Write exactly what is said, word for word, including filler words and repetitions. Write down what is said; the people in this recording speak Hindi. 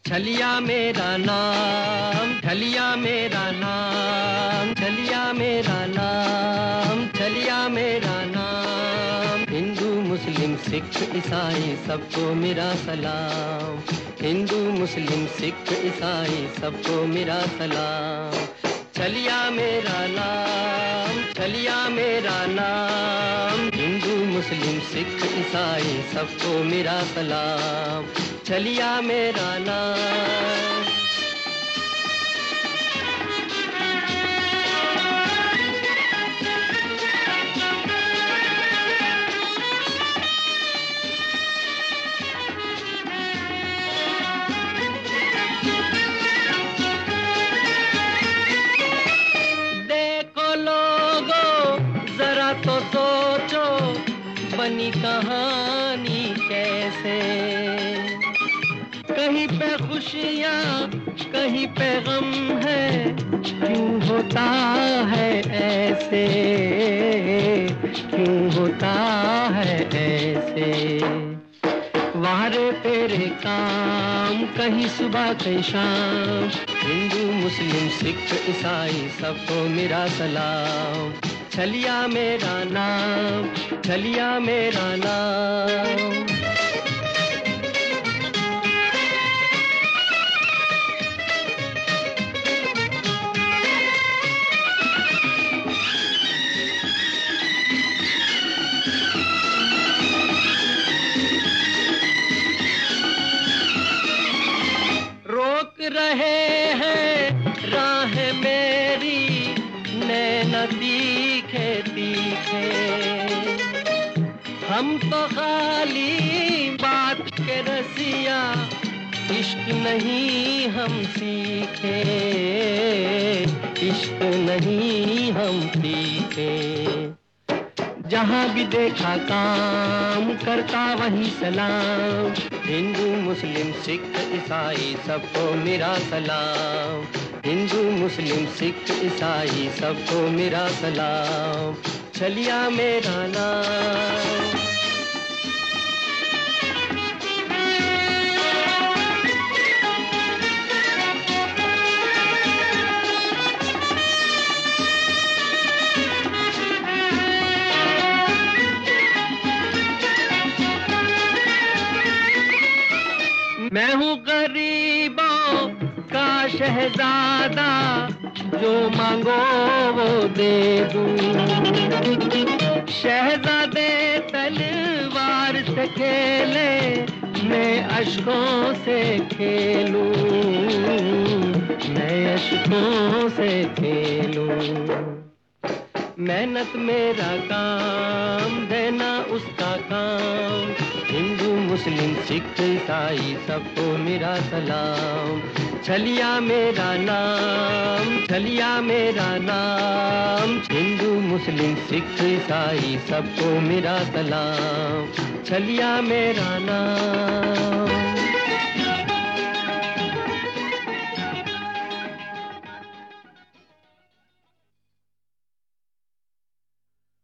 छलिया मेरा नाम, छलिया मेरा नाम, छलिया मेरा नाम, छलिया मेरा नाम। हिंदू मुस्लिम सिख ईसाई सबको मेरा सलाम, हिंदू मुस्लिम सिख ईसाई सबको मेरा सलाम। छलिया मेरा नाम, छलिया मेरा नाम, हिंदू मुस्लिम सिख ईसाई सबको मेरा सलाम। छलिया मेरा नाम। देखो लोगों जरा तो सोचो बनी कहानी कैसे, कहीं पे खुशियाँ कहीं पे गम है, क्यों होता है ऐसे, क्यों होता है ऐसे। वारे तेरे काम कहीं सुबह कहीं शाम, हिंदू मुस्लिम सिख ईसाई सबको मेरा सलाम। छलिया मेरा नाम, छलिया मेरा नाम। रोक रहे हैं राह मेरी नैन तीखे तीखे, हम तो खाली बात के रसिया इश्क नहीं हम सीखे, इश्क नहीं हम सीखे। जहाँ भी देखा काम करता वही सलाम, हिंदू मुस्लिम सिख ईसाई सबको मेरा सलाम, हिंदू मुस्लिम सिख ईसाई सबको मेरा सलाम। छलिया मेरा नाम। मैं हूँ गरीबों का शहजादा, जो मांगो वो दे दूं। शहजादे तलवार से खेले, मैं अश्कों से खेलूं, मैं अश्कों से खेलूं। मेहनत मेरा काम, देना उसका काम, हिंदू मुस्लिम सिख ईसाई सबको मेरा सलाम। छलिया मेरा नाम, छलिया मेरा नाम, हिंदू मुस्लिम सिख ईसाई सबको मेरा सलाम। छलिया मेरा नाम।